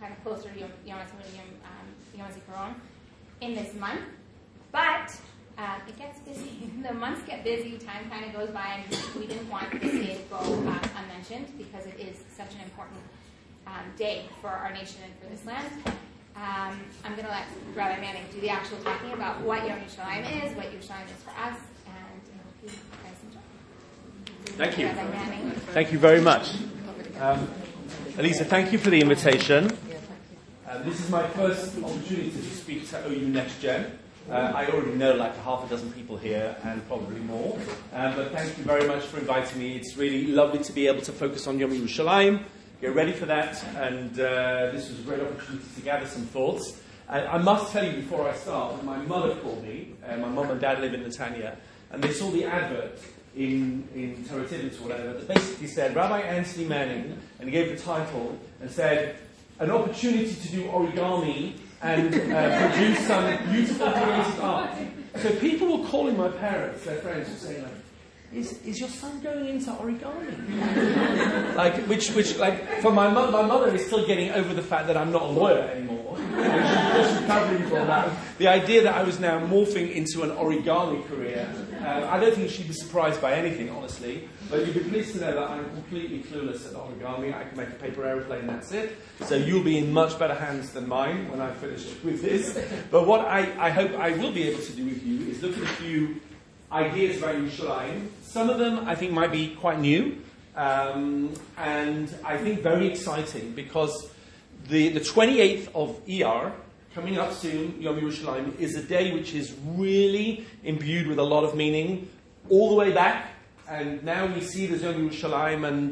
kind of closer to Yom HaZikaron in this month. But it gets busy. The months get busy. Time kind of goes by, and we didn't want this day to go unmentioned because it is such an important day for our nation and for this land. I'm going to let Rabbi Manning do the actual talking about what Yom Yerushalayim is, what Yerushalayim is for us, and I hope you guys enjoy. Thank you. Rabbi Manning. Thank you very much. Elisa, thank you for the invitation. This is my first opportunity to speak to OU Next Gen. I already know like half a dozen people here and probably more. But thank you very much for inviting me. It's really lovely to be able to focus on Yom Yerushalayim. Get ready for that. And this was a great opportunity to gather some thoughts. I must tell you before I start that my mother called me. My mum and dad live in Netanya. And they saw the advert in Torah Tivitz or whatever that basically said Rabbi Anthony Manning, and he gave the title and said, an opportunity to do origami and produce some beautiful creative art. So people were calling my parents, their friends, were saying, like, is your son going into origami? which for my mother is still getting over the fact that I'm not a lawyer anymore. She's recovering from that. The idea that I was now morphing into an origami career, I don't think she'd be surprised by anything, honestly. But you'd be pleased to know that I'm completely clueless at origami. I can make a paper aeroplane, that's it. So you'll be in much better hands than mine when I finish with this. But what I hope I will be able to do with you is look at a few ideas about Yerushalayim. Some of them I think might be quite new, and I think very exciting because the 28th of Iyar, coming up soon, Yom Yerushalayim, is a day which is really imbued with a lot of meaning all the way back, and now we see there's Yom Yerushalayim, and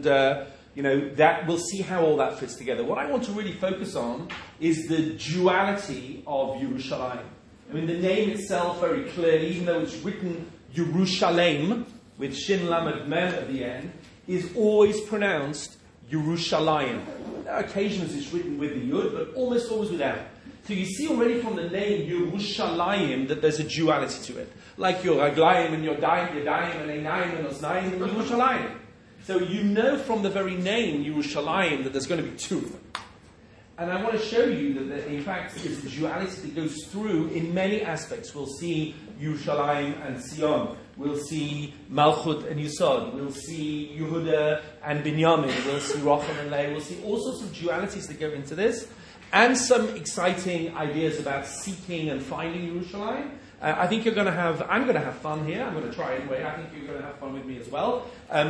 that we'll see how all that fits together. What I want to really focus on is the duality of Yerushalayim. I mean, the name itself very clearly, even though it's written Yerushalayim, with Shin Lamed Mem at the end, is always pronounced Yerushalayim. There are occasions it's written with the Yud, but almost always without. So you see already from the name Yerushalayim that there's a duality to it. Like your Raglayim and your Yadayim and Einayim and Oznaim and Yerushalayim. So you know from the very name Yerushalayim that there's going to be two of them. And I want to show you that in fact it's a duality that goes through in many aspects. We'll see Yerushalayim and Sion. We'll see Malchut and Yisod. We'll see Yehuda and Binyamin. We'll see Rochel and Leah. We'll see all sorts of dualities that go into this. And some exciting ideas about seeking and finding Yerushalayim. I think I'm going to have fun here. I'm going to try anyway. I think you're going to have fun with me as well.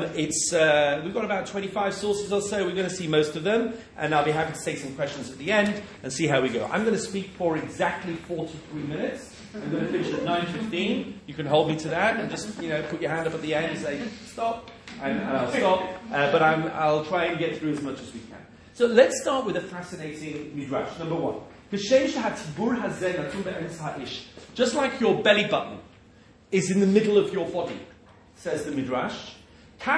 We've got about 25 sources or so. We're going to see most of them. And I'll be happy to take some questions at the end and see how we go. I'm going to speak for exactly 43 minutes. I'm going to finish at 9:15. You can hold me to that and just, put your hand up at the end and say, stop. And I'll stop. But I'll try and get through as much as we can. So let's start with a fascinating midrash. Number one. Just like your belly button is in the middle of your body, says the midrash. So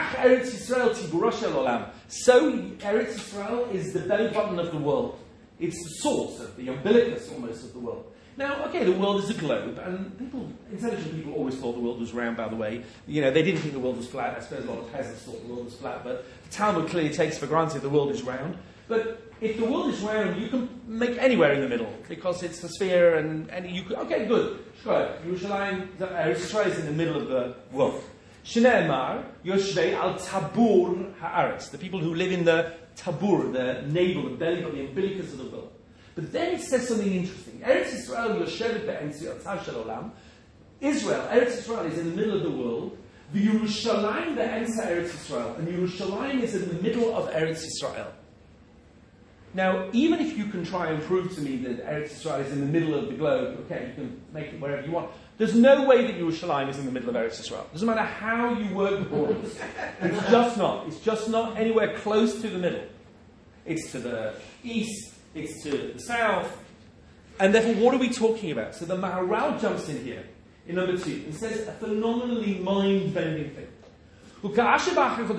Eretz Yisrael is the belly button of the world. It's the source of the umbilicus almost of the world. Now, okay, the world is a globe, and intelligent people always thought the world was round, by the way. They didn't think the world was flat. I suppose a lot of peasants thought the world was flat, but the Talmud clearly takes for granted the world is round. But if the world is round, you can make anywhere in the middle, because it's a sphere, and you could... Okay, good. Sure. Yerushalayim, Eretz Yisrael is in the middle of the world. Shnei Amar, Yoshvei al Tabur Haaretz, the people who live in the Tabur, the navel, the belly, the umbilicus of the world. But then it says something interesting. Eretz Yisrael, Yoshevet be'emetz yotzar shel olam. Israel, Eretz Yisrael is in the middle of the world. The Yerushalayim be'emetz Eretz Yisrael. And Yerushalayim is in the middle of Eretz Yisrael. Now, even if you can try and prove to me that Eretz Yisrael is in the middle of the globe, okay, you can make it wherever you want. There's no way that Yerushalayim is in the middle of Eretz Yisrael. Doesn't matter how you work the borders. It's just not. It's just not anywhere close to the middle. It's to the east. It's to the south. And therefore, what are we talking about? So the Maharal jumps in here, in number 2, and says a phenomenally mind-bending thing. God chose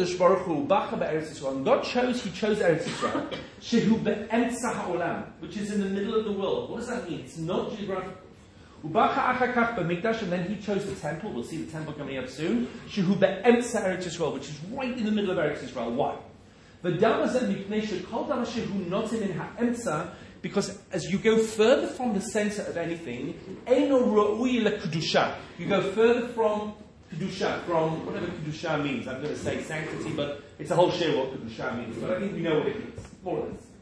Eretz Yisrael, which is in the middle of the world. What does that mean? It's not geographical. And then he chose the temple. We'll see the temple coming up soon. Which is right in the middle of Eretz Yisrael. Why? Because as you go further from the center of anything, you go further from Kedusha, from whatever Kedusha means. I'm going to say sanctity, but it's a whole share what Kedusha means. But I think we know what it means, more or less.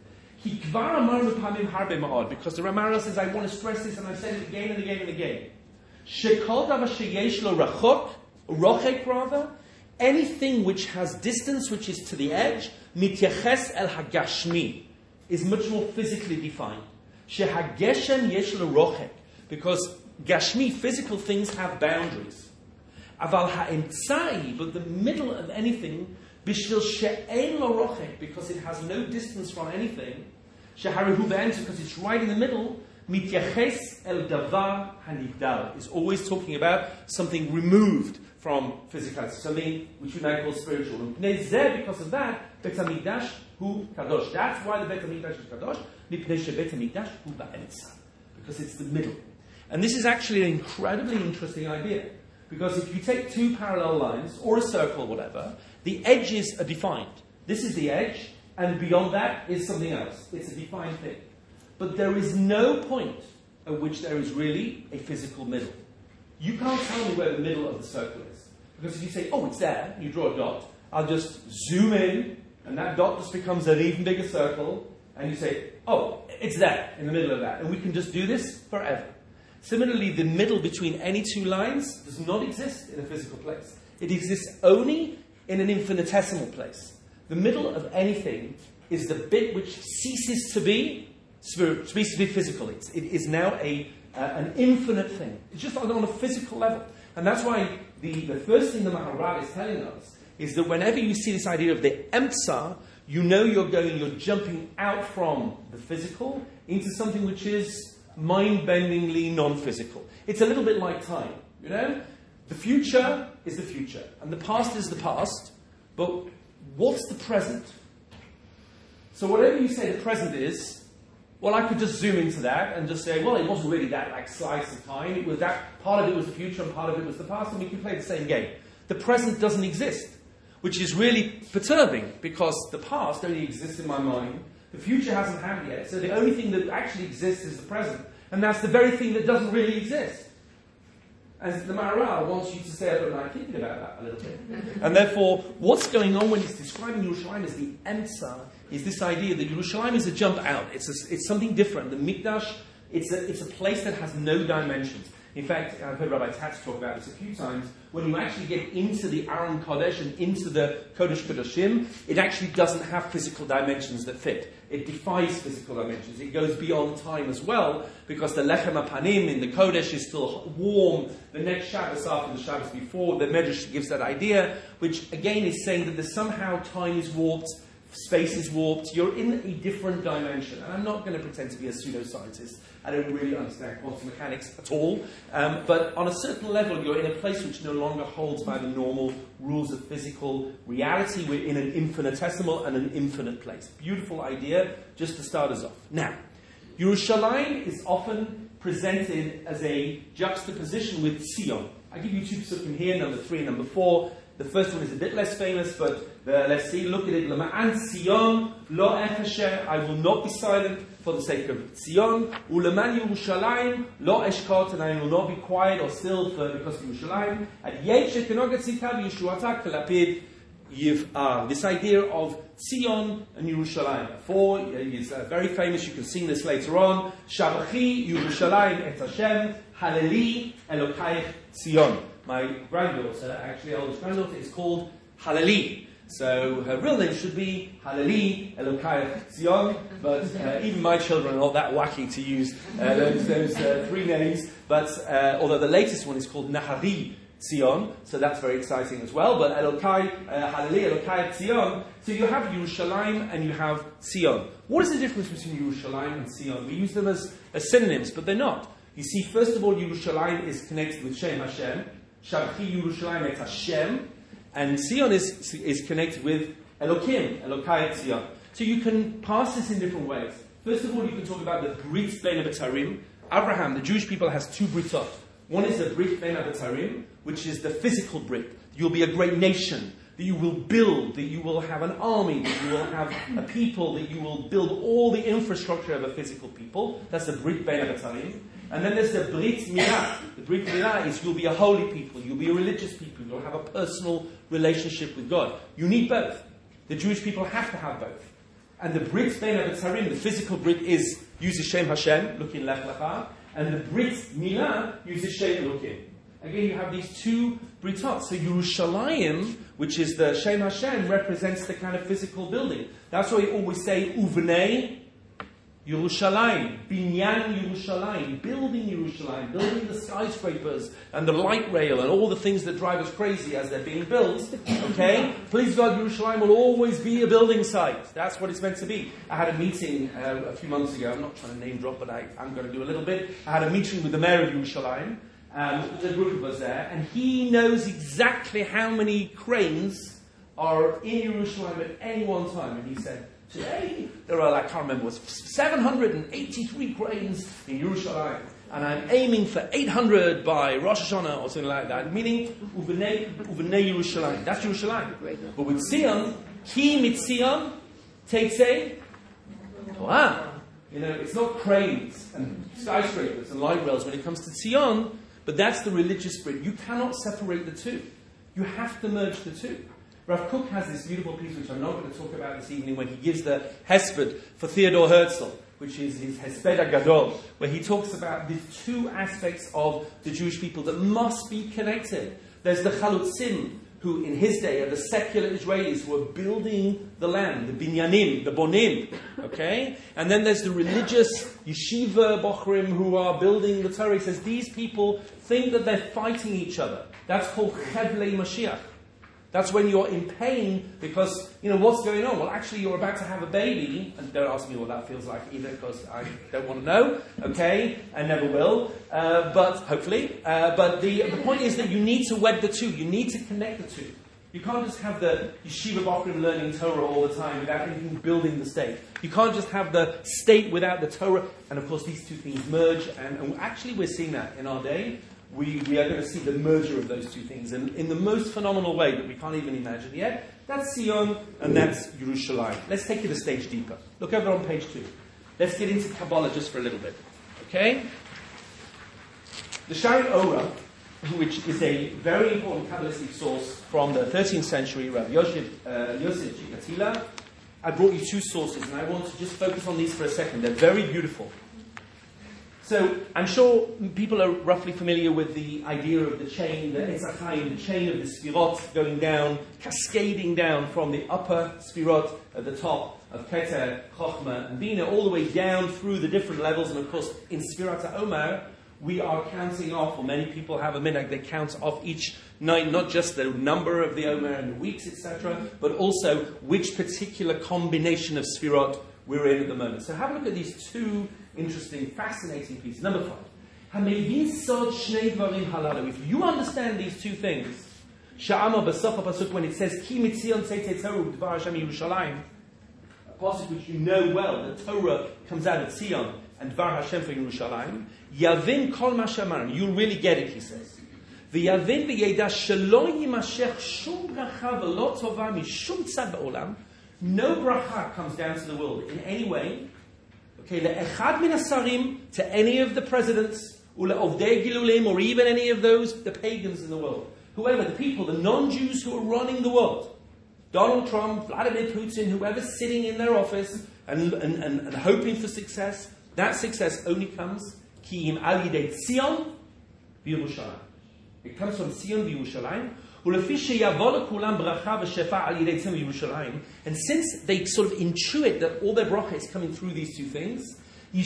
Because the Ramara says, I want to stress this, and I've said it again and again and again. Anything which has distance, which is to the edge, mityaches el hagashmi, is much more physically defined. Shehageshem yesh l'rochek, because gashmi, physical things, have boundaries. Aval ha'emtzai, but the middle of anything, bishvil she'ein l'rochek, because it has no distance from anything. Sheharihu be'emtza, because it's right in the middle. Mityaches el davar hanigdal, is always talking about something removed from physicality, something which we might call spiritual. And because of that, Bet HaMikdash hu kadosh. That's why the Bet HaMikdash is kadosh. Mipnei sheBet HaMikdash hu ba'emtza, because it's the middle. And this is actually an incredibly interesting idea, because if you take two parallel lines or a circle, whatever, the edges are defined. This is the edge, and beyond that is something else. It's a defined thing. But there is no point at which there is really a physical middle. You can't tell me where the middle of the circle is. Because if you say, oh, it's there, and you draw a dot, I'll just zoom in, and that dot just becomes an even bigger circle, and you say, oh, it's there, in the middle of that. And we can just do this forever. Similarly, the middle between any two lines does not exist in a physical place. It exists only in an infinitesimal place. The middle of anything is the bit which ceases to be physical. It is now an infinite thing. It's just on a physical level. And that's why the first thing the Maharal is telling us is that whenever you see this idea of the emtsa, you know you're jumping out from the physical into something which is mind-bendingly non-physical. It's a little bit like time, you know? The future is the future, and the past is the past, but what's the present? So whatever you say the present is, well, I could just zoom into that and just say, well, it wasn't really that like slice of time. It was that part of it was the future and part of it was the past, and we can play the same game. The present doesn't exist, which is really perturbing, because the past only exists in my mind. The future hasn't happened yet, so the only thing that actually exists is the present, and that's the very thing that doesn't really exist. And the Maharal wants you to stay up at night thinking about that a little bit. And therefore, what's going on when he's describing Yerushalayim as the Emtsa is this idea that Yerushalayim is a jump out. It's something different. The Mikdash, it's a place that has no dimensions. In fact, I've heard Rabbi Tatz talk about this a few times. When you actually get into the Aron Kodesh and into the Kodesh Kodashim, it actually doesn't have physical dimensions that fit. It defies physical dimensions. It goes beyond time as well, because the Lechem HaPanim in the Kodesh is still warm. The next Shabbos after the Shabbos before, the Medrash gives that idea, which again is saying that somehow time is warped, space is warped, you're in a different dimension. And I'm not going to pretend to be a pseudoscientist. I don't really understand quantum mechanics at all. But on a certain level, you're in a place which no longer holds by the normal rules of physical reality. We're in an infinitesimal and an infinite place. Beautiful idea, just to start us off. Now, Yerushalayim is often presented as a juxtaposition with Zion. I give you two psukim here, number 3 and number 4. The first one is a bit less famous, but let's see, look at it. Lema'an Zion, lo echasher, I will not be silent for the sake of Zion. Uleman Yerushalayim, lo eshkot, and I will not be quiet or still because of Yerushalayim. And yet shekenogat tzitav Yeshuatak kelapid yiv'ar. This idea of Zion and Yerushalayim. 4 is very famous, you can sing this later on. Shabachi Yerushalayim et Hashem, Haleli Elokayich Zion. My granddaughter, actually oldest granddaughter, is called Haleli. So her real name should be Haleli Elokayich Zion, but even my children are not that wacky to use those 3 names. But although the latest one is called Nahari Zion, so that's very exciting as well. But Haleli Elokayich Zion. So you have Yerushalayim and you have Zion. What is the difference between Yerushalayim and Zion? We use them as synonyms, but they're not. You see, first of all, Yerushalayim is connected with Shem Hashem. Shabchi Yerushalayim et Hashem. And Zion is connected with Elokim, Elokayich Zion. So you can pass this in different ways. First of all, you can talk about the Brit Bein HaBetarim. Abraham, the Jewish people, has 2 Britot. One is the Brit Bein HaBetarim, which is the physical Brit. You'll be a great nation. that you will build, that you will have an army, that you will have a people, that you will build all the infrastructure of a physical people. That's the Brit Bein HaBetzarim. And then there's the Brit Milah. The Brit Milah is you'll be a holy people, you'll be a religious people, you'll have a personal relationship with God. You need both. The Jewish people have to have both. And the Brit Bein HaBetzarim, the physical Brit, uses Shem Hashem, looking Lech Lecha, and the Brit Milah uses Shem looking. Again, you have these two Britot. So Yerushalayim, which is the Shem Hashem, represents the kind of physical building. That's why we always say Uvnei Yerushalayim, Binyan Yerushalayim, building Yerushalayim, building the skyscrapers and the light rail and all the things that drive us crazy as they're being built. Okay? Please God, Yerushalayim will always be a building site. That's what it's meant to be. I had a meeting a few months ago. I'm not trying to name drop, but I'm going to do a little bit. I had a meeting with the mayor of Yerushalayim. The group of us there, and he knows exactly how many cranes are in Yerushalayim at any one time. And he said, today there are, I can't remember, it was 783 cranes in Yerushalayim, and I'm aiming for 800 by Rosh Hashanah or something like that. Meaning, Uvnei Yerushalayim. That's Yerushalayim. But with Zion, Ki Mitzion Teitzei Torah. You know, it's not cranes and skyscrapers and light rails when it comes to Zion. But that's the religious spirit. You cannot separate the two. You have to merge the two. Rav Kook has this beautiful piece, which I'm not going to talk about this evening, when he gives the Hesped for Theodor Herzl, which is his Hesped Gadol, where he talks about the two aspects of the Jewish people that must be connected. There's the Chalutzim, who in his day are the secular Israelis who are building the land, the Binyanim, the Bonim, okay? And then there's the religious Yeshiva Bochrim who are building the Torah. He says these people think that they're fighting each other. That's called Chevlei Mashiach. That's when you're in pain because, you know, what's going on? Well, actually, you're about to have a baby. And don't ask me what that feels like either because I don't want to know, okay? I never will, but hopefully. But the point is that you need to wed the two. You need to connect the two. You can't just have the Yeshiva Bochrim learning Torah all the time without anything building the state. You can't just have the state without the Torah. And of course, these two things merge. And actually, we're seeing that in our day. We are going to see the merger of those two things in the most phenomenal way that we can't even imagine yet. That's Sion and that's Yerushalayim. Let's take it a stage deeper. Look over on page 2. Let's get into Kabbalah just for a little bit. Okay? The Shari Ora, which is a very important Kabbalistic source from the 13th century, Rabbi Yosef Chikatila. I brought you two sources and I want to just focus on these for a second. They're very beautiful. So, I'm sure people are roughly familiar with the idea of the chain, the Eitz HaChaim, the chain of the Sfirot going down, cascading down from the upper Sfirot at the top of Keter, Chochmah, and Bina, all the way down through the different levels. And of course, in Sfirat HaOmer, we are counting off, or many people have a minhag, they count off each night, not just the number of the Omer and the weeks, etc., but also which particular combination of Sfirot we're in at the moment. So have a look at these two interesting, fascinating pieces. Number 5. If you understand these two things, when it says, Ki mitzion tzeitzei Torah u'dvar Hashem Yerushalayim, a passage which you know well, the Torah comes out of Zion, and Dvar Hashem for Yerushalayim, Yavin kol ma she'amarnu, you'll really get it, he says. V'yavin v'yeda shelo yimashech shum bracha v'lo tova mishum tzad ba'olam, no bracha comes down to the world in any way. Okay, le'echad min hasarim, to any of the presidents, u'le'ovdei gilulim, or even any of those, the pagans in the world. Whoever, the people, the non-Jews who are running the world. Donald Trump, Vladimir Putin, whoever's sitting in their office and hoping for success, that success only comes ki im al yidei Tzion v'Yerushalayim. It comes from Tzion v'Yerushalayim. And since they sort of intuit that all their bracha is coming through these two things, they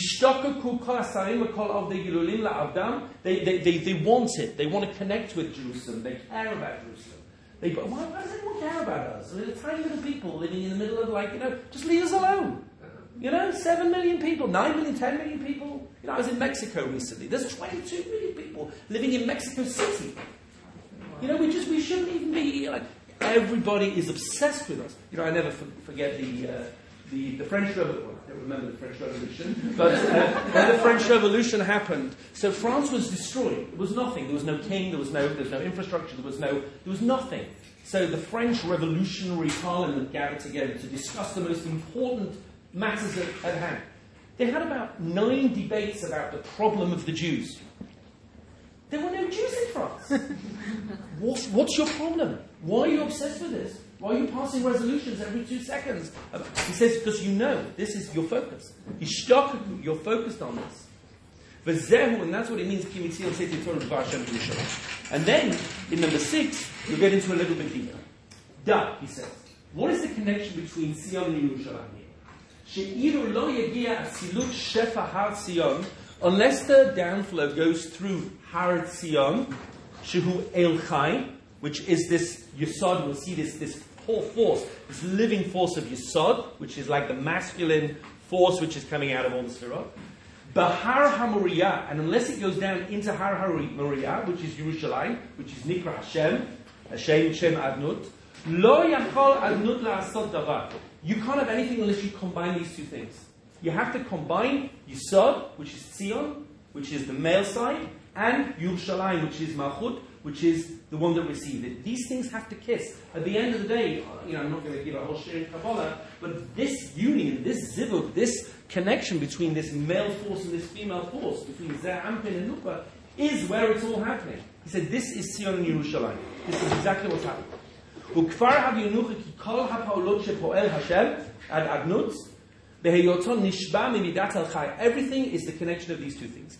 want it. They want to connect with Jerusalem. They care about Jerusalem. Why does anyone care about us? We're tiny little people living in the middle of just leave us alone. 7 million people, 9 million, 10 million people. I was in Mexico recently. There's 22 million people living in Mexico City. We shouldn't even be everybody is obsessed with us. I never forget the French Revolution. Well, I don't remember the French Revolution, but when the French Revolution happened, so France was destroyed. It was nothing. There was no king. There was no infrastructure. There was nothing. So the French Revolutionary Parliament gathered together to discuss the most important matters at hand. They had about 9 debates about the problem of the Jews. There were no Jews in France. What's your problem? Why are you obsessed with this? Why are you passing resolutions every 2 seconds? He says, because you know, this is your focus. You're focused on this. And that's what it means. And then, in number 6, we'll get into a little bit deeper. He says, what is the connection between Sion and Yerushalayim here? Unless the downflow goes through Har Sion, Shehu El Chai, which is this Yesod, we'll see this whole force, this living force of Yesod, which is like the masculine force which is coming out of all the Sefirot. Bahar HaMoriah, and unless it goes down into Har HaMoriah, which is Yerushalayim, which is Nikra Hashem Adnut, Lo Yachol Adnut La'asot Davar. You can't have anything unless you combine these 2 things. You have to combine Yesod, which is Tzion, which is the male side, and Yerushalayim, which is Malchut, which is the one that received it. These things have to kiss. At the end of the day, I'm not going to give a whole share in Kabbalah, but this union, this zivug, this connection between this male force and this female force, between Zeh Ampin and Nukba, is where it's all happening. He said, this is Tzion and Yerushalayim. This is exactly what's happening. Everything is the connection of these 2 things.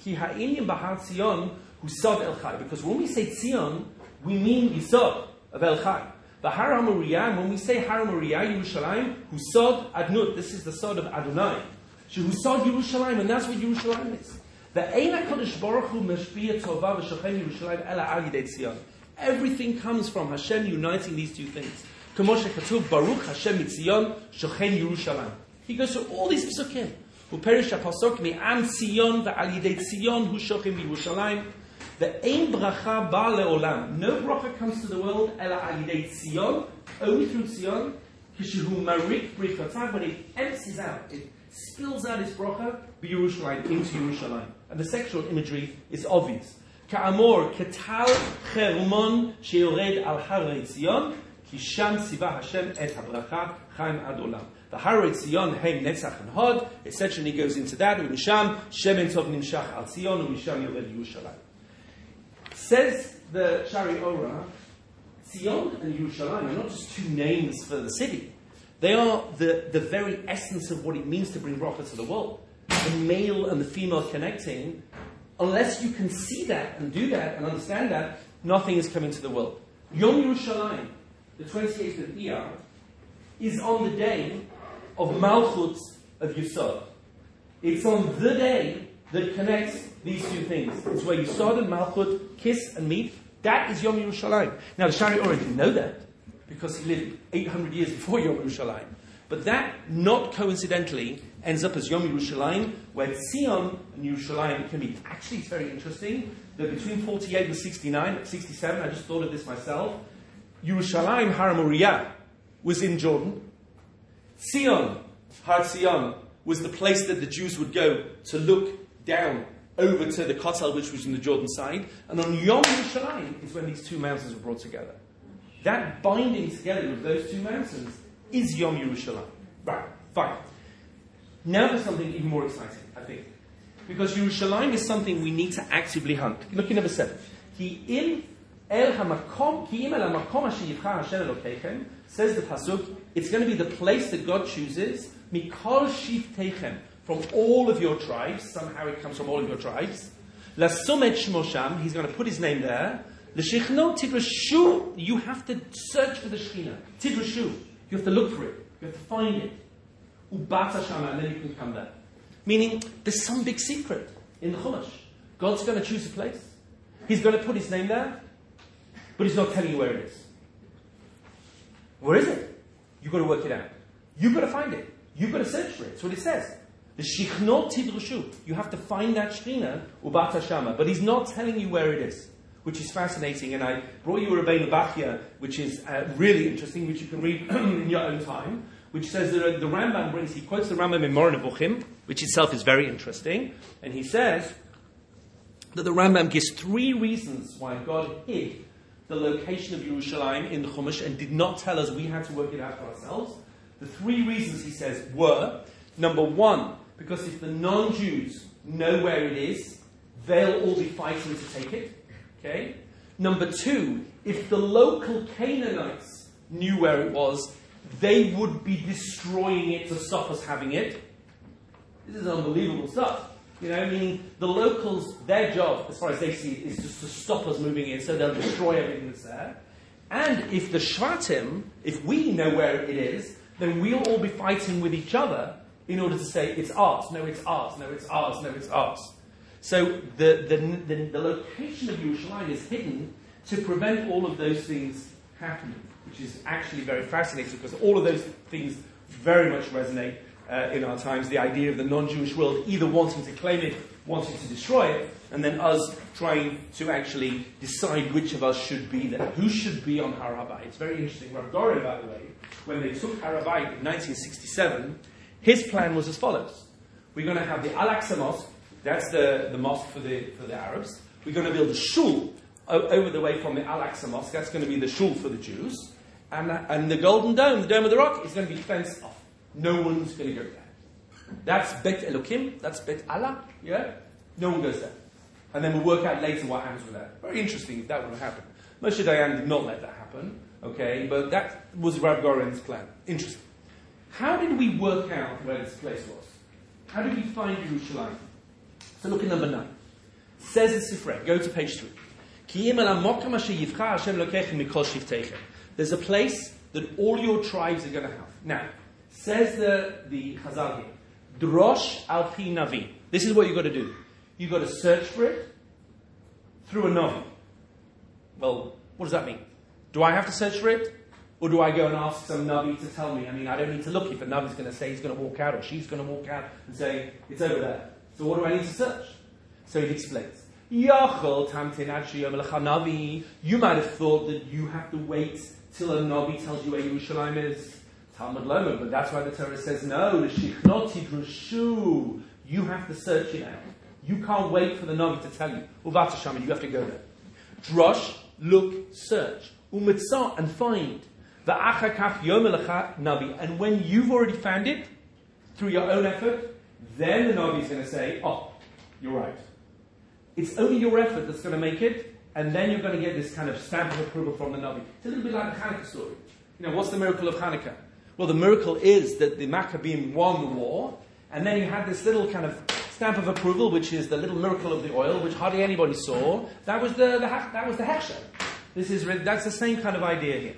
Because when we say Tzion, we mean Yisod of El Chai. Bahar HaMoriah, when we say Har HaMoriah, Yerushalayim, Husod Adnut, this is the Sod of Adonai. Husod Yerushalayim, and that's what Yerushalayim is. The Ein HaKadosh Baruch Hu Meshpia Tova V'Shochem Yerushalayim Ela Al Yidei Tzion. Everything comes from Hashem uniting these 2 things. K'moshe Katuv Baruch Hashem Mitzion Shochem Yerushalayim. He goes through all these psukim. Uperish HaPasok Me'am Tzion V'Al Yidei Tzion Hu Shochem Yerushalayim. The Ein Bracha Ba Le'olam. No bracha comes to the world Ela Al Yidei Tzion, only through Tzion. Kishehu Marik Brichatav, when it empties out, it spills out its bracha B'Yerushalayim, into Yerushalayim. And the sexual imagery is obvious. Ka'amor Ketal Chermon Sheyored Al Harei Tzion, Ki Sham Tziva Hashem Et HaBracha Chaim Ad Olam. The Harei Tzion Heim Netzach and Hod. It essentially goes into that. Misham Shemen Tov Nimshach Al Tzion, Misham Yored Yerushalayim. Says the Shari Ora, Tzion and Yerushalayim are not just 2 names for the city. They are the very essence of what it means to bring bracha to the world. The male and the female connecting. Unless you can see that and do that and understand that, nothing is coming to the world. Yom Yerushalayim, the 28th of Iyar, is on the day of Malchut of Yesod. It's on the day that connects these 2 things. It's where Yesod and Malchut kiss and meet. That is Yom Yerushalayim. Now, the Shari already didn't know that because he lived 800 years before Yom Yerushalayim. But that, not coincidentally, ends up as Yom Yerushalayim, where Tzion and Yerushalayim can meet. Actually, it's very interesting that between 48 and 67, I just thought of this myself, Yerushalayim, Har HaMoriah, was in Jordan. Tzion, Har Tzion, was the place that the Jews would go to look down over to the Kotel, which was in the Jordan side. And on Yom Yerushalayim is when these 2 mountains were brought together. That binding together of those 2 mountains is Yom Yerushalayim. Right, fine. Now there's something even more exciting, I think. Because Yerushalayim is something we need to actively hunt. Look at number 7. Ki im el hamakom asher yibchar Hashem Elokeichem, says the Pasuk, it's going to be the place that God chooses, mikol shivteichem, from all of your tribes. Somehow it comes from all of your tribes. Lasumet shmosham, he's going to put his name there. L'shichno tidrashu, you have to search for the Shekhinah. Tidrashu, you have to look for it. You have to find it. Ubata shama, and then you can come there. Meaning, there's some big secret in the Chumash. God's going to choose a place. He's going to put his name there, but he's not telling you where it is. Where is it? You've got to work it out. You've got to find it. You've got to search for it. That's what it says. The Shichnot Tidrashu. You have to find that Shekhinah, Ubata Shama. But he's not telling you where it is, which is fascinating. And I brought you a Rabbeinu Bachya, which is really interesting, which you can read in your own time, which says that the Rambam brings, he quotes the Rambam in Moreh Nevuchim, which itself is very interesting. And he says that the Rambam gives 3 reasons why God hid the location of Yerushalayim in the Chumash and did not tell us we had to work it out for ourselves. The three reasons, he says, were, number one, because if the non-Jews know where it is, they'll all be fighting to take it. Okay? Number two, if the local Canaanites knew where it was, they would be destroying it to stop us having it. This is unbelievable stuff. Meaning the locals, their job, as far as they see it, is just to stop us moving in, so they'll destroy everything that's there. And if the Shvatim, if we know where it is, then we'll all be fighting with each other in order to say, it's ours, no, it's ours, no, it's ours, no, it's ours. So the location of Yerushalayim is hidden to prevent all of those things happening, which is actually very fascinating because all of those things very much resonate in our times. The idea of the non-Jewish world either wanting to claim it, wanting to destroy it, and then us trying to actually decide which of us should be there. Who should be on Har HaBayit? It's very interesting. Rav Goren, by the way, when they took Har HaBayit in 1967, his plan was as follows. We're going to have the Al-Aqsa Mosque. That's the mosque for the Arabs. We're going to build a shul over the way from the Al-Aqsa Mosque. That's going to be the shul for the Jews. And the Golden Dome, the Dome of the Rock, is going to be fenced off. No one's going to go there. That's Beit Elokim. That's Beit Allah. Yeah? No one goes there. And then we'll work out later what happens with that. Very interesting if that would have happened. Moshe Dayan did not let that happen. Okay? But that was Rav Goren's plan. Interesting. How did we work out where this place was? How did we find Yerushalayim? So look at number 9. Says the Sifrei. Go to page 3. There's a place that all your tribes are going to have. Now, says the Chazal here, Drosh al pi Navi. This is what you've got to do. You've got to search for it through a Navi. Well, what does that mean? Do I have to search for it? Or do I go and ask some Navi to tell me? I don't need to look if a Navi's going to say he's going to walk out or she's going to walk out and say, it's over there. So what do I need to search? So he explains. You might have thought that you have to wait till a Navi tells you where Yerushalayim is. Talmud Lomar, but that's why the Torah says, no, you have to search it out. You can't wait for the Navi to tell you. Uvata Shama, you have to go there. Drosh, look, search. Umitzah, and find. And when you've already found it, through your own effort, then the Navi is going to say, oh, you're right. It's only your effort that's going to make it, and then you're going to get this kind of stamp of approval from the Navi. It's a little bit like the Hanukkah story. What's the miracle of Hanukkah? Well, the miracle is that the Maccabees won the war, and then you had this little kind of stamp of approval, which is the little miracle of the oil, which hardly anybody saw. That was the Hechsher. That's the same kind of idea here.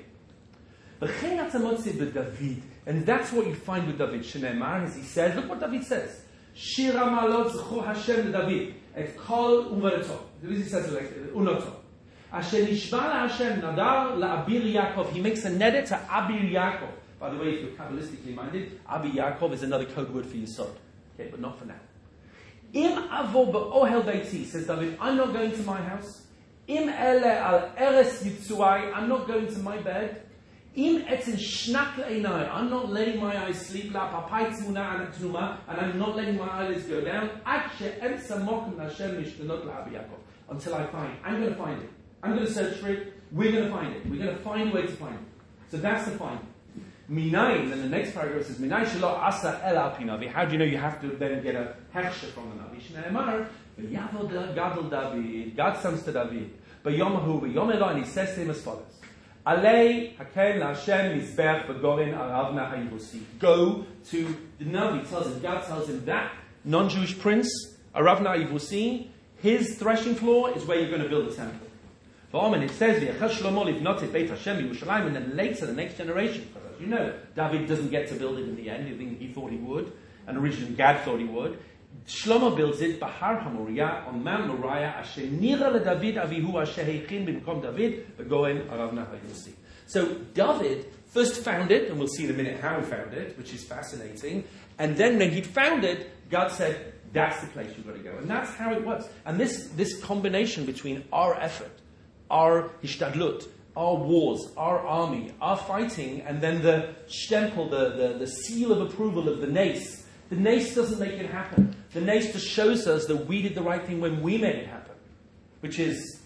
And that's what you find with David. Shneimar, as he says, look what David says. Shir HaMa'alot Zechor Hashem David et kol umereto. He says like unoto. Asher nishba LaHashem nadar la'abir Yaakov. He makes a neder to Abir Yaakov. By the way, if you're Kabbalistically minded, Abir Yaakov is another code word for Yesod. Okay, but not for now. Im avo be'ohel beiti, says David, I'm not going to my house. Im ele al eres yitzuai, I'm not going to my bed. Im etzin shnak le'inai, I'm not letting my eyes sleep. La papai tzmuna anatnuma, and I'm not letting my eyelids go down. Ad she'emsa mokum Hashem mishtanot la'Abir Yaakov. Until I find, I'm going to find it. I'm going to search for it. We're going to find it. We're going to find a way to find it. So that's the find. Minayin, then the next paragraph says, Minayin shelo asa el al pi Navi. How do you know you have to then get a hechsher from the Navi? Shneimar, v'yavod gadol David. God sends to David. B'yomahu, v'yomelo, and he says to him as follows. Alei hakem la'Hashem mizbech v'goren aravna hayivusi. Go to the Navi. God tells him that non-Jewish prince, Aravna hayivusi, his threshing floor is where you're going to build the temple. And it says here, and then later, the next generation, because as you know, David doesn't get to build it in the end. He thought he would, and originally Gad thought he would. Shlomo builds it, Bahar HaMoriah, on Mount Moriah, Asher Nira LeDavid Avihu Asher Heichin B'Mkom David, V'Goen Aravna HaYosi. So David first found it, and we'll see in a minute how he found it, which is fascinating. And then when he'd found it, God said, that's the place you've got to go. And that's how it works. And this combination between our effort, our hishtadlut, our wars, our army, our fighting, and then the stempel, the seal of approval of the nace. The nace doesn't make it happen. The nace just shows us that we did the right thing when we made it happen. Which is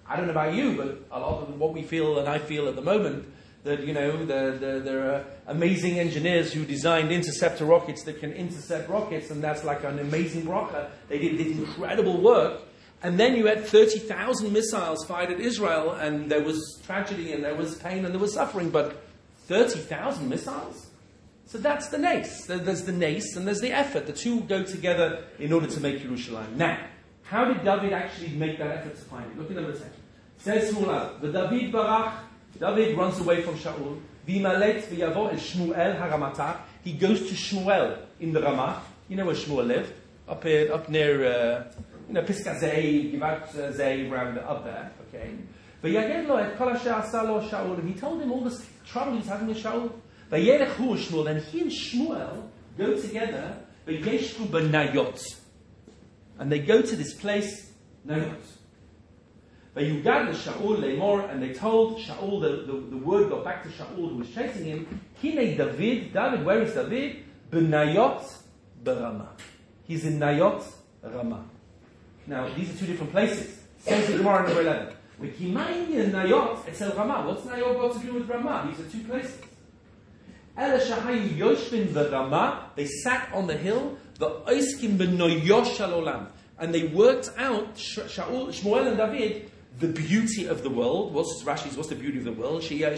I don't know about you, but a lot of what we feel and I feel at the moment, that, there are amazing engineers who designed interceptor rockets that can intercept rockets, and that's like an amazing bracha. They did incredible work. And then you had 30,000 missiles fired at Israel, and there was tragedy, and there was pain, and there was suffering, but 30,000 missiles? So that's the nace. There's the nace, and there's the effort. The two go together in order to make Yerushalayim. Now, how did David actually make that effort to find it? Look at number 10. Says Shmuel, David barach. David runs away from Shaul. V'malet v'yavo el Shmuel haramatah. He goes to Shmuel in the Ramah. You know where Shmuel lived? Up near, Pisgah Ze'ev, Givat Ze'ev, around up there. Okay. V'yaged lo et kol asher asa lo Shaul. And he told him all this trouble he's having with Shaul. V'yelech hu Shmuel. And he and Shmuel go together. V'yeshvu b'nayot. And they go to this place, Nayot. Vayugad Shaul le'mor, and they told Shaul, the word got back to Shaul who was chasing him. Hine David, where is David? B'nayot b'Ramah. He's in Nayot Ramah. Now, these are two different places. Says the Gemara number 11. V'kimayim Nayot etzel Ramah. What's Nayot got to do with Ramah? These are two places. Ela shahayu yoshvin v'Ramah. They sat on the hill. V'oiskim b'noyosh olam. And they worked out, Shmuel and David, the beauty of the world. What's the beauty of the world? They went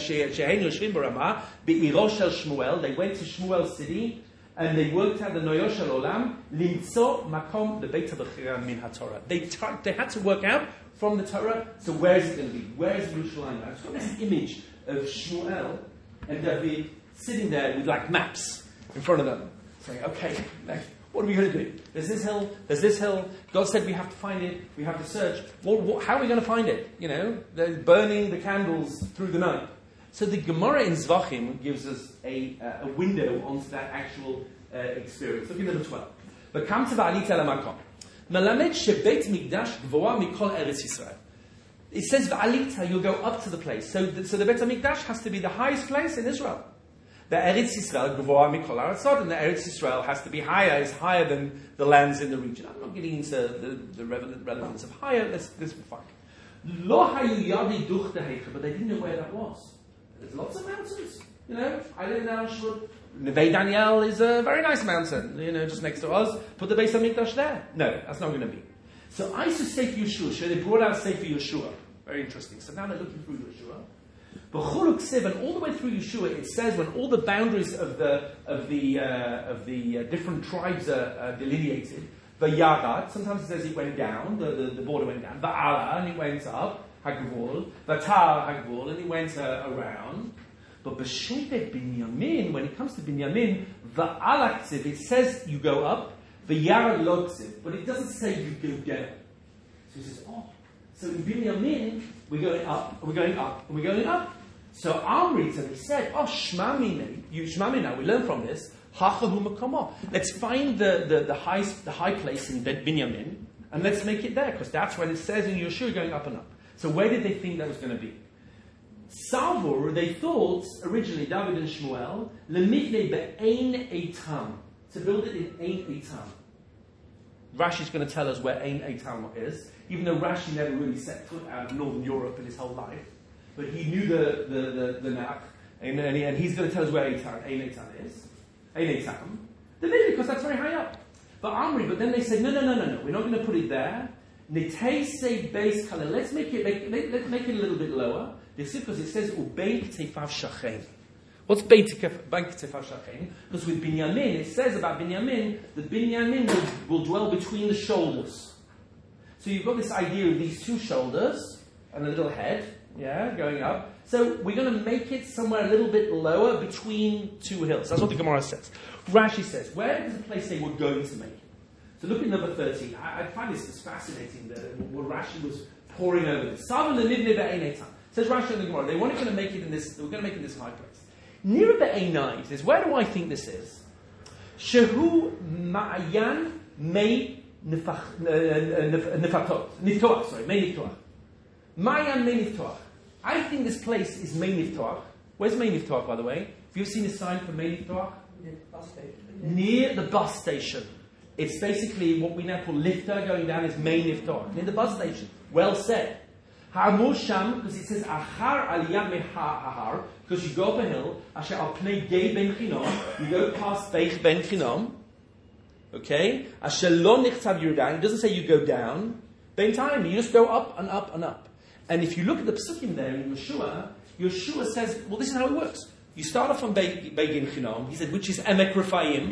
to Shmuel's city, and they worked out the Noyosh Olam, Limtso Makom the Beit HaBechira Min HaTorah. They had to work out from the Torah, so where is it going to be? Where is Yerushalayim? I've got this image of Shmuel and David sitting there with like maps in front of them, saying, okay, next. What are we going to do? There's this hill, there's this hill. God said we have to find it, we have to search. How are we going to find it? They're burning the candles through the night. So the Gemara in Zvachim gives us a window onto that actual experience. Look at number 12. V'kam t'va'alita lamakom. Melamed shebeit mikdash gvoa mikol eretz Yisrael. It says va'alita, you'll go up to the place. So the Beit HaMikdash has to be the highest place in Israel. The Eretz Yisrael gvoa mikol haaretzot, and the Eretz Yisrael has to be higher, is higher than the lands in the region. I'm not getting into the relevance of higher. Let's be fine. Lo hayu yadi duch deheicha, but they didn't know where that was. There's lots of mountains. I don't know. Neve Daniel is a very nice mountain. Just next to us. Put the Beis HaMikdash there. No, that's not going to be. So I used to say for Yeshua. They brought out Sefer Yeshua. Very interesting. So now they're looking through Yeshua. But Chuluk Siv, and all the way through Yeshua, it says when all the boundaries of the different tribes are delineated, V'yagad, sometimes it says it went down, the border went down. V'ala, and it went up, Hagvul. V'tar, Hagvul, and it went around. But B'shepet Binyamin, when it comes to Binyamin, V'ala Ksiv, it says you go up, V'yara lo Ksiv, but it doesn't say you go down. So he says, so in Binyamin, we're going up, and we're going up, and we're going up. So Amri, and he said, Shmamina, we learn from this, Hachahu Makamah. Let's find the high place in Binyamin, and let's make it there, because that's when it says in Yeshua going up and up. So where did they think that was going to be? Salvor, they thought, originally, David and Shmuel, Lemikne be'ein eitam, to build it in Ein Eitam. Rashi's going to tell us where Ein Eitam is, even though Rashi never really set foot out of Northern Europe in his whole life. But he knew the Nach, and he's going to tell us where Ein Eitam is. Ein Eitam. They made it because that's very high up. But then they said, no, we're not going to put it there. Netei say base color. Let's make it a little bit lower. Because it says Ubei Ktefav Shachen. What's Ubei Ktefav Shachen? Because with Binyamin, it says about Binyamin that Binyamin will dwell between the shoulders. So you've got this idea of these two shoulders and a little head, going up. So we're going to make it somewhere a little bit lower between two hills. That's what the Gemara says. Rashi says, where is the place they were going to make it? So look at number 13. I find this fascinating, what Rashi was pouring over this. Says Rashi in the Gemara, they weren't going to make it in this, they were going to make it in this high place. Near the Einai, says, where do I think this is? Shehu Ma'ayan Mei Niftoach. Mei Niftoach. Ma'ayan Mei Niftoach. I think this place is Mei Niftoach. Where's Mei Niftoach, by the way? Have you ever seen a sign for Mei Niftoach? Near the bus station. It's basically what we now call Lifter going down is Mei Niftoach. Near the bus station. Well said. Ha'amur sham, because it says achar aliyah meha'ahar, because you go up a hill, asher al pnei gei ben chinom, you go past Beit ben chinom, okay? Asher lo nichtav yirdan, it doesn't say you go down. Beintaim, you just go up and up and up. And if you look at the psukim there in Yeshua says, well, this is how it works. You start off on Beit ben chinom, he said, which is Emek Rephaim,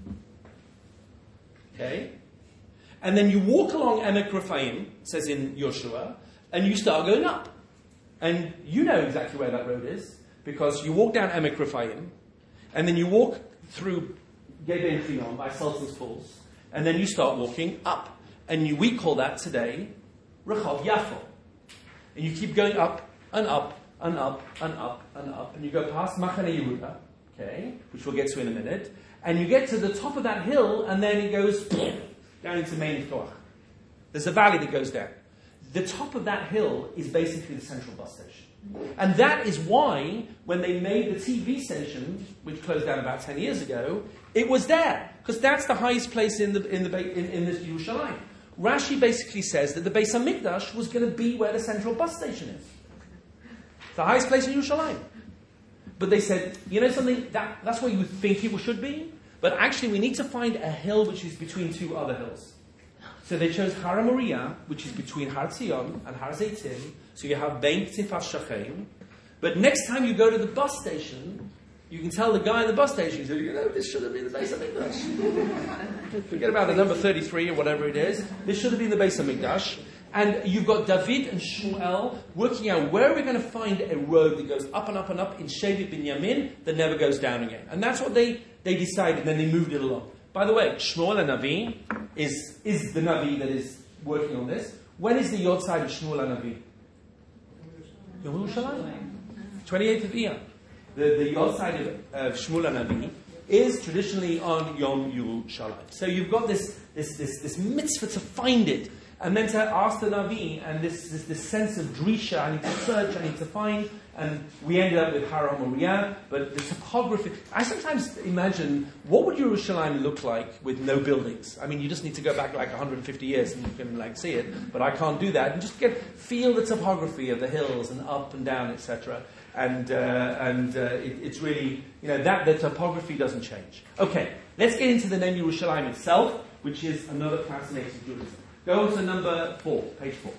okay? And then you walk along Emek Rephaim, says in Yeshua, and you start going up. And you know exactly where that road is, because you walk down Emek Rephaim, and then you walk through Gei Ben Chinom by Sultan's Falls, and then you start walking up. And we call that today Rehov Yafo. And you keep going up and up and up and up and up, and you go past Machane Yehuda, okay, which we'll get to in a minute, and you get to the top of that hill, and then it goes down into Mein Niftoach. There's a valley that goes down. The top of that hill is basically the central bus station. And that is why, when they made the TV station, which closed down about 10 years ago, it was there. Because that's the highest place in this Yerushalayim. Rashi basically says that the Beis HaMikdash was going to be where the central bus station is. The highest place in Yerushalayim. But they said, you know something, that's where you think it should be, but actually we need to find a hill which is between two other hills. So they chose Har HaMoriah, which is between Har Tzion and Har Zeitim. So you have Bein Tzifas Shachem. But next time you go to the bus station, you can tell the guy in the bus station, you know, this should have been the Beis HaMikdash. Forget about the number 33 or whatever it is. This should have been the Beis HaMikdash. And you've got David and Shmuel working out where we're going to find a road that goes up and up and up in Shevet Binyamin that never goes down again. And that's what they decided, and then they moved it along. By the way, Shmuel and Navi is the Navi that is working on this. When is the Yod side of Shmuel and Navi? Yom Yerushalayim. 28th of Iyar. The Yod side of Shmuel and Navi is traditionally on Yom Yerushalayim. So you've got this mitzvah to find it, and then to ask the Navi, and this sense of drisha, I need to search, I need to find, and we ended up with Har HaMoriah, but the topography, I sometimes imagine, what would Yerushalayim look like with no buildings? I mean, you just need to go back like 150 years and you can see it, but I can't do that, and just feel the topography of the hills and up and down, etc. And it's really, that the topography doesn't change. Okay, let's get into the name Yerushalayim itself, which is another fascinating Judaism. Go on to number 4, page 4.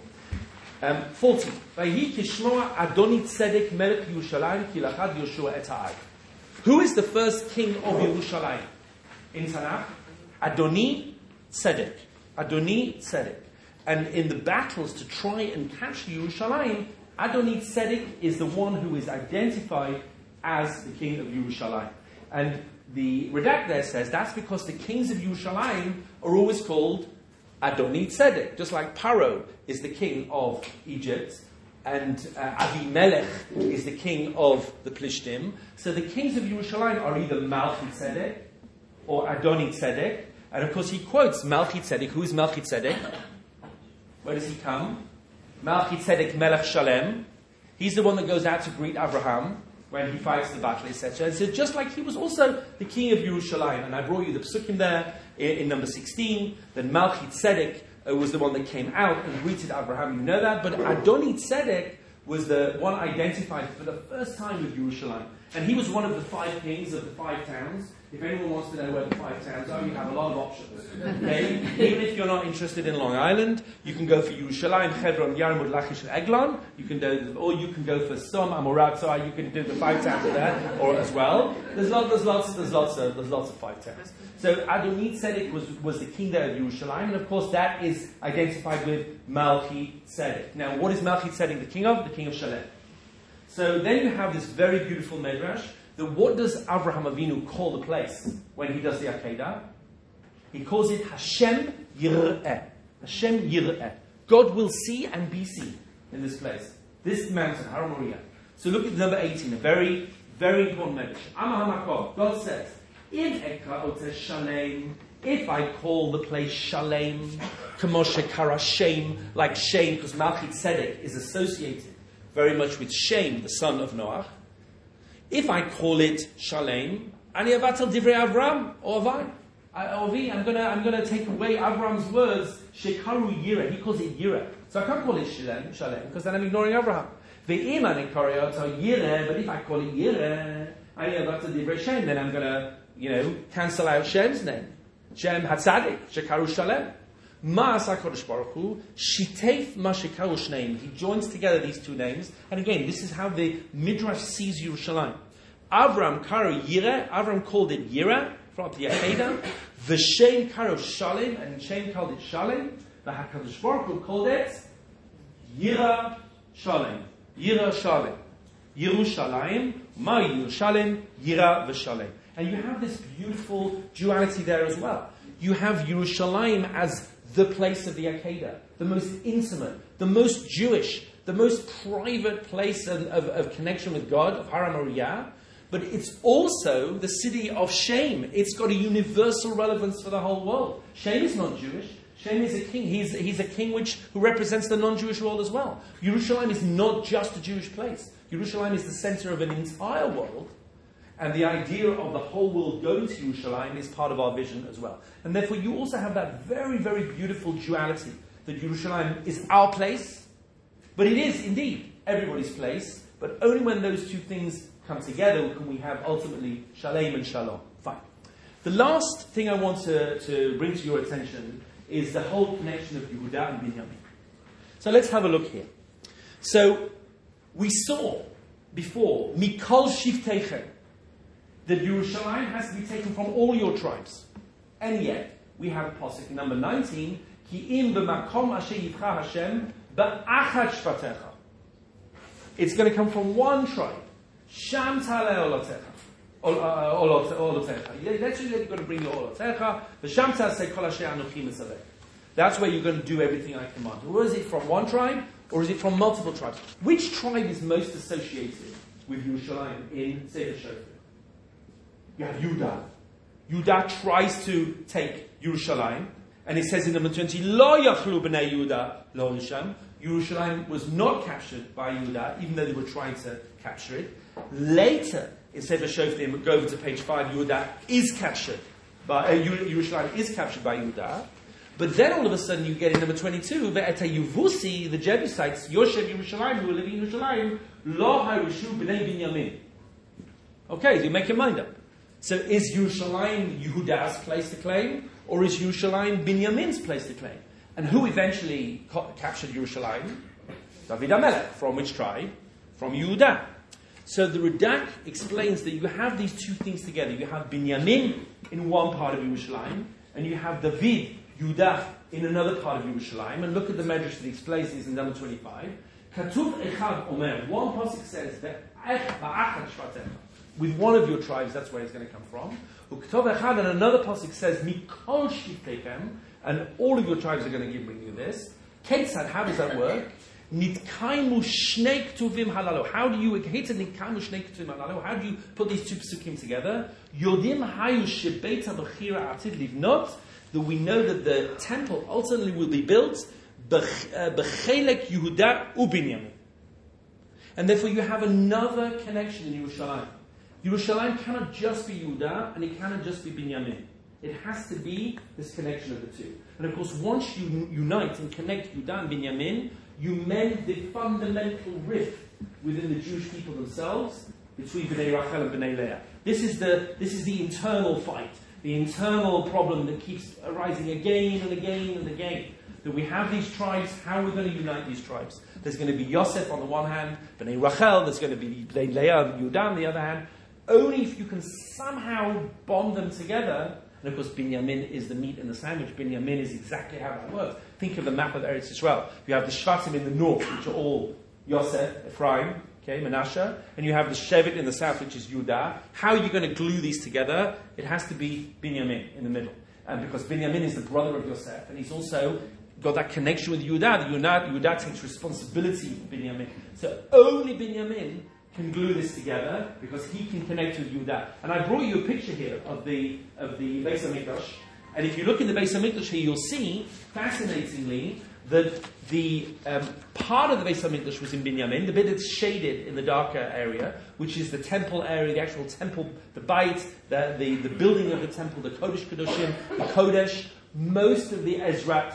40. Vayhi kishmoa Adoni Tzedek Melech Yerushalayim ki lachad Yoshua et ha'ai. Who is the first king of Yerushalayim in Tanakh? Adoni Tzedek. Adoni Tzedek. And in the battles to try and capture Yerushalayim, Adoni Tzedek is the one who is identified as the king of Yerushalayim. And the redact there says that's because the kings of Yerushalayim are always called Adoni Tzedek, just like Paro is the king of Egypt, and Avimelech is the king of the Plishtim. So the kings of Yerushalayim are either Malchi Tzedek or Adoni Tzedek. And of course he quotes Malchi Tzedek. Who is Malchi Tzedek? Where does he come? Malchi Tzedek Melech Shalem. He's the one that goes out to greet Abraham when he fights the battle, etc. And so just like he was also the king of Yerushalayim, and I brought you the psukim there in number 16, that Malchi Tzedek was the one that came out and greeted Abraham, you know that, but Adoni Tzedek was the one identified for the first time with Yerushalayim. And he was one of the 5 kings of the 5 towns. If anyone wants to know where the 5 towns are, you have a lot of options. Okay? Even if you're not interested in Long Island, you can go for Yerushalayim, Hebron, Yarmut, Lachish, and Eglon. You can do, or you can go for Som, Amorat, so you can do the 5 towns there, or as well. There's lots of 5 towns. So Adoni Tzedek was the king there of Yerushalayim, and of course that is identified with Malchi Tzedek. Now, what is Malchi Tzedek the king of? The king of Shalem. So then you have this very beautiful medrash. What does Avraham Avinu call the place when he does the Akedah? He calls it Hashem Yir'eh. Hashem Yir'eh. God will see and be seen in this place. This mountain, Har HaMoriah. So look at number 18, a very, very important medrash. Amar HaMakor, God says, if I call the place Shalem, Kamoshe Kara Shem, like Shem, because Malchi Tzedek is associated very much with Shem, the son of Noach. If I call it Shalem, Ani Avatel Divrei Avram, or Avai, I'm going to take away Avram's words, Shekaru Yira. He calls it Yira. So I can't call it Shalem, because then I'm ignoring Abraham. Ve'im ani koreo to Yireh, but if I call it Yireh, I got to divrei Shem, then I'm going to, cancel out Shem's name. Shem Hatzadik, Shekaru Shalem. Ma'as HaKadosh Baruch Hu, Shiteif Ma Shekaru Shneim. He joins together these two names. And again, this is how the Midrash sees Yerushalayim. Avram Karu Yireh, Avram called it Yireh, from the Akedah. V'Shem Karu Shalem, and Shem called it Shalem. The HaKadosh Baruch Hu called it Yireh Shalem. Yireh Shalem. Yerushalayim, Ma Yerushalayim, Yireh v'Shalem. And you have this beautiful duality there as well. You have Yerushalayim as the place of the Akedah, the most intimate, the most Jewish, the most private place of connection with God, of Har HaMoriah, but it's also the city of Shem. It's got a universal relevance for the whole world. Shem is not Jewish. Shem is a king. He's a king who represents the non-Jewish world as well. Yerushalayim is not just a Jewish place. Yerushalayim is the center of an entire world. And the idea of the whole world going to Yerushalayim is part of our vision as well. And therefore you also have that very, very beautiful duality that Yerushalayim is our place, but it is indeed everybody's place, but only when those two things come together can we have ultimately Shalem and Shalom. Fine. The last thing I want to bring to your attention is the whole connection of Yehuda and Binyamin. So let's have a look here. So we saw before, Mikol Shivteichem, that Yerushalayim has to be taken from all your tribes. And yet, we have Pasuk number 19, Ki im b'makom asher yivcha Hashem ba'achad shvatecha. It's going to come from one tribe. Sham taleh olotecha. That's where you're going to bring your olotecha. V'sham ta'aseh kol asher anochi mesaveh. That's where you're going to do everything I command. Or is it from one tribe, or is it from multiple tribes? Which tribe is most associated with Yerushalayim in Sefer Shofar? You have Yehuda. Yehuda tries to take Yerushalayim, and it says in number 20, Lo yachlu b'nei Yehuda lo Yisham. Yerushalayim was not captured by Yehuda, even though they were trying to capture it. Later, in Sefer Shoftim, go over to page 5, Yehuda is captured by Yerushalayim is captured by Yehuda. But then all of a sudden you get in number 22, Ve'eta Yevusi, the Jebusites, Yoshev Yerushalayim, who are living in Yerushalayim, Lo harishu b'nei Binyamin. Okay, so you make your mind up. So is Yerushalayim Yehuda's place to claim, or is Yerushalayim Binyamin's place to claim? And who eventually captured Yerushalayim? David HaMelech. From which tribe? From Yehuda. So the Radak explains that you have these two things together. You have Binyamin in one part of Yerushalayim, and you have David, Yehuda, in another part of Yerushalayim. And look at the medrash that explains this in number 25. Katuv echad omer. One pasuk says that with one of your tribes, that's where it's going to come from. And another pasuk says, Mikol shivteichem, and all of your tribes are going to bring you this. Ketzad, how does that work? Nitkaimu shnei ktuvim halalu. How do you put these two psukim together? Yodim hayu shebeita b'chira ativ livnot, that we know that the temple ultimately will be built b'chelek Yehuda u'Binyamin. And therefore you have another connection in Yerushalayim. Yerushalayim cannot just be Yehuda, and it cannot just be Binyamin. It has to be this connection of the two. And of course, once you unite and connect Yehuda and Binyamin, you mend the fundamental rift within the Jewish people themselves between Bnei Rachel and Bnei Leah. This is the internal fight, the internal problem that keeps arising again and again and again. That we have these tribes, how are we going to unite these tribes? There's going to be Yosef on the one hand, Bnei Rachel, there's going to be Bnei Leah and Yehuda on the other hand. Only if you can somehow bond them together. And of course, Binyamin is the meat in the sandwich. Binyamin is exactly how that works. Think of the map of Eretz Yisrael. You have the Shvatim in the north, which are all Yosef, Ephraim, Menashe, and you have the Shevet in the south, which is Yehuda. How are you going to glue these together? It has to be Binyamin in the middle. And because Binyamin is the brother of Yosef, and he's also got that connection with Yehuda. Yehuda takes responsibility for Binyamin. So only Binyamin can glue this together because he can connect with Yehuda. And I brought you a picture here of the Beis HaMikdash. And if you look in the Beis HaMikdash here, you'll see, fascinatingly, that the part of the Beis HaMikdash was in Binyamin, the bit that's shaded in the darker area, which is the temple area, the actual temple, the Beit, the building of the temple, the Kodesh Kedoshim, the Kodesh. Most of the Ezrat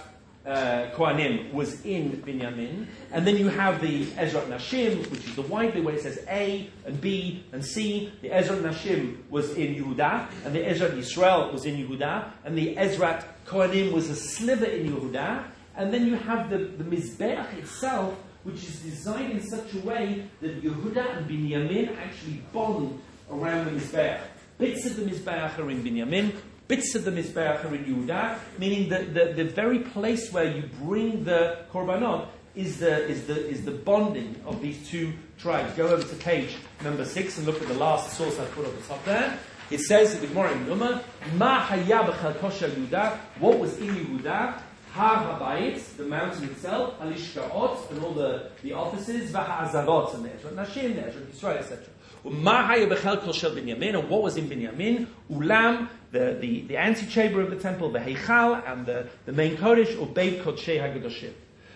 Kohanim was in Binyamin, and then you have the Ezrat Nashim, which is the white bit where it says A and B and C. The Ezrat Nashim was in Yehuda, and the Ezrat Yisrael was in Yehuda, and the Ezrat Kohanim was a sliver in Yehuda, and then you have the Mizbeach itself, which is designed in such a way that Yehuda and Binyamin actually bond around the Mizbeach. Bits of the Mizbeach are in Binyamin, bits of the Mizbeach are in Yehuda, meaning that the very place where you bring the Korbanot is the bonding of these two tribes. Go over to page number 6 and look at the last source I put on the top there. It says, the Gemara in Yoma, Ma haya b'chalko shel Yehuda, what was in Yehuda? Har HaBayit, the mountain itself, Halishkaot, and all the offices, V'ha'azarot, and the Ezrat Nashim, the Ezrat Yisrael, etc. Ma haya b'chalko shel Binyamin, and what was in Binyamin? Ulam, the antechamber of the temple, the Heichal, and the main Kodesh, or Beit Kodshei HaGadoshim.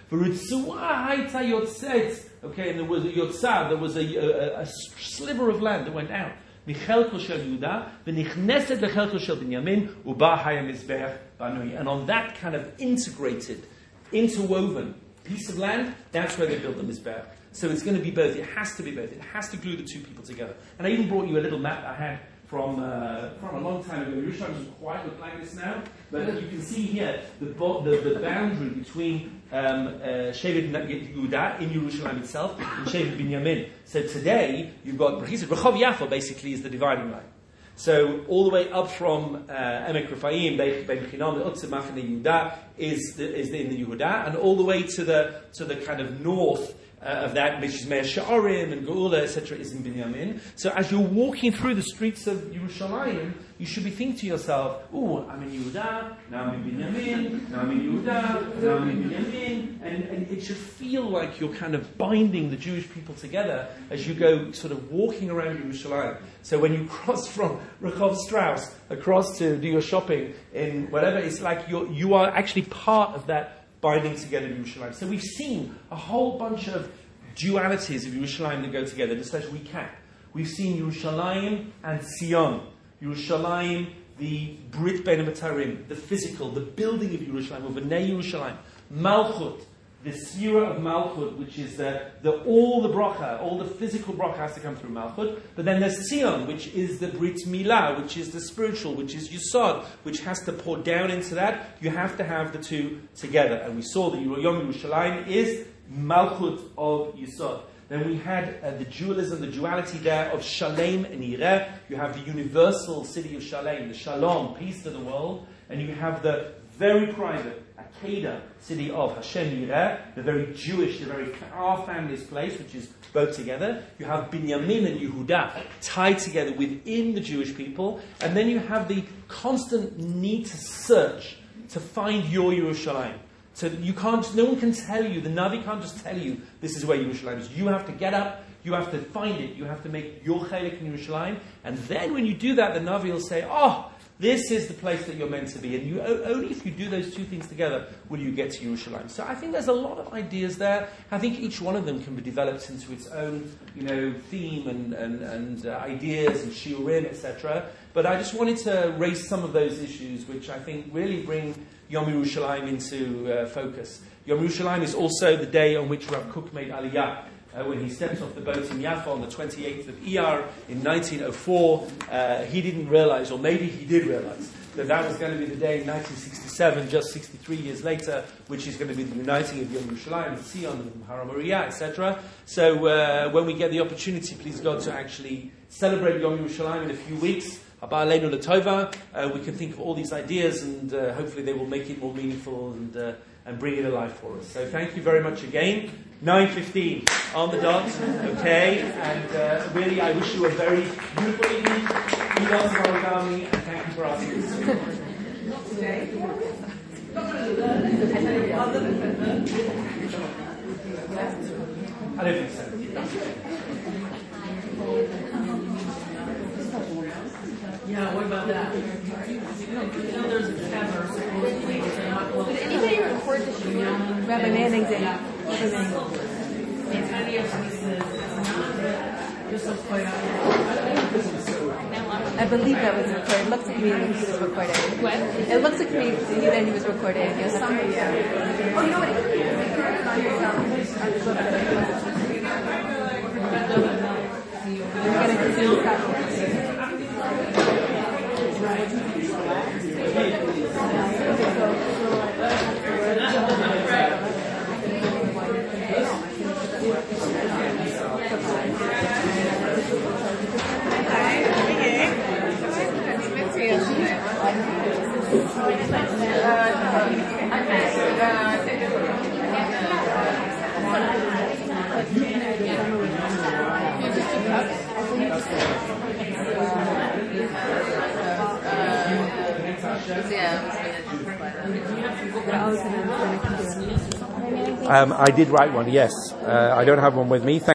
V'ritzua hayta yotzet, okay, and there was a yotzah, there was a sliver of land that went out. Michelko shel Yehuda, v'nichneset lechelko shel Binyamin, uba haya mizbeach banui. And on that kind of integrated, interwoven piece of land, that's where they built the mizbeach. So it's going to be both. It has to be both. It has to glue the two people together. And I even brought you a little map I had from a long time ago. Yerushalayim doesn't quite look like this now, but you can see here the boundary between Shevet Yehuda in Yerushalayim itself and Shevet Binyamin. So today you've got Rehov Yafa basically is the dividing line. So all the way up from Emek Rephaim, Bein Chinam, the Utz Machane Yehuda is in the Yehuda, and all the way to the kind of north of that, which is Meir Sha'arim and Geula, etc., is in Binyamin. So as you're walking through the streets of Yerushalayim, you should be thinking to yourself, oh, I'm in Yehuda, now I'm in Binyamin, now I'm in Yehuda, now I'm in Binyamin, and it should feel like you're kind of binding the Jewish people together as you go sort of walking around Yerushalayim. So when you cross from Rehov Strauss across to do your shopping in whatever, it's like you are actually part of that binding together Yerushalayim. So we've seen a whole bunch of dualities of Yerushalayim that go together. Just let's recap. We've seen Yerushalayim and Sion. Yerushalayim, the Brit Bein HaMetarim, the physical, the building of Yerushalayim, or V'nei Yerushalayim. Malchut, the Sira of Malchut, which is all the bracha, all the physical bracha has to come through Malchut. But then there's Sion, which is the Brit Milah, which is the spiritual, which is Yisod, which has to pour down into that. You have to have the two together. And we saw that Yom Yerushalayim is Malchut of Yisod. Then we had the dualism, the duality there of Shalem and Yireh. You have the universal city of Shalem, the Shalom, peace to the world. And you have the very private Akedah city of Hashem Yireh, the very Jewish, the very our family's place, which is both together. You have Binyamin and Yehuda tied together within the Jewish people. And then you have the constant need to search to find your Yerushalayim. So no one can tell you, the Navi can't just tell you this is where Yerushalayim is. You have to get up, you have to find it, you have to make your chelik in Yerushalayim, and then when you do that, the Navi will say, oh, this is the place that you're meant to be. And only if you do those two things together will you get to Yerushalayim. So I think there's a lot of ideas there. I think each one of them can be developed into its own, theme and ideas and shiurim, etc. But I just wanted to raise some of those issues, which I think really bring Yom Yerushalayim into focus. Yom Yerushalayim is also the day on which Rav Kook made Aliyah. When he stepped off the boat in Jaffa on the 28th of Iyar in 1904, he didn't realize, or maybe he did realize, that was going to be the day in 1967, just 63 years later, which is going to be the uniting of Yom Yerushalayim, and Sion, and Har HaMoriah, etc. So when we get the opportunity, please God, to actually celebrate Yom Yerushalayim in a few weeks, Haba Aleinu L'Tova, we can think of all these ideas, and hopefully they will make it more meaningful and bring it alive for us. So thank you very much again. 9:15 on the dot, okay? And really, I wish you a very beautiful evening. Kudos Marugami, and thank you for asking this. Not today. I don't think so. Yeah, what about that? There's a camera, supposedly. Did anybody record the show? Rabbi Manning's in. I believe that was recorded. It looks like to me that he was recording. What? It looks like to me that he was recording. Yes, somebody. I did write one, yes. I don't have one with me.